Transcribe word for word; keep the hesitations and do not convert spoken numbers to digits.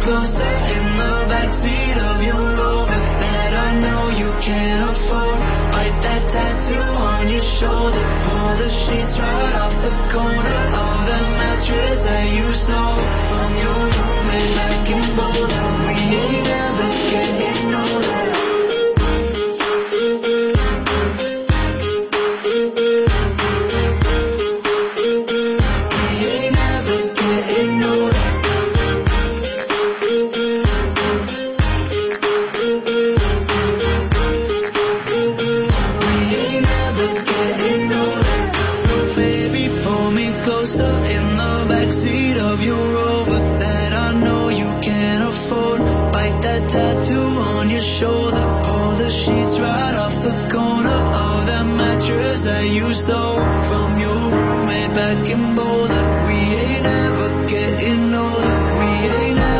closer in the backseat of your Rover that I know you can't afford. Bite that tattoo on your shoulder, pull the sheets right off the corner of the mattress that you stole from your roommate back in Boulder. We ain't ever getting older. Tattoo on your shoulder, pull the sheets right off the corner of that mattress that you stole from your roommate back in Boulder. We ain't ever getting older. We ain't ever